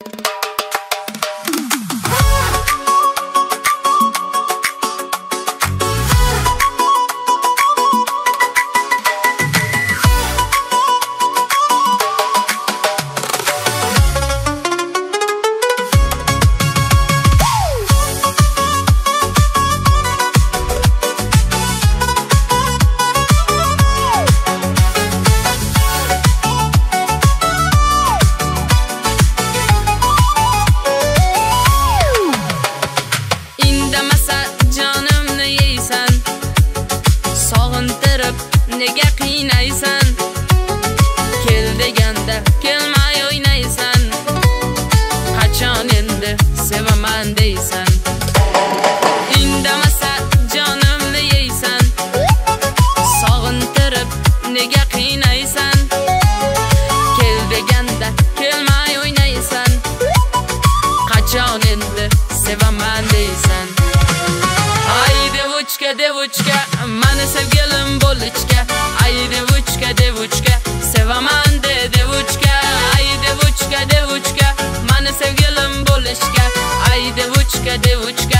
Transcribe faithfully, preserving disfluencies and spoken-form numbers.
Nega qiynaysan? Kel deganda kelmay o'ynaysan. Qachon endi sevaman deysan? Indamasa jonimni yeysan. Sog'intirib nega qiynaysan? Kel deganda kelmay o'ynaysan. Qachon endi sevaman deysan? Ay devuchka devuchka mani sevgilim bo'lishga. Ay devuchka devuchka sevaman de devuchka. Ay devuchka devuchka mani sevgilim bo'lishga. Ay devuchka devuchka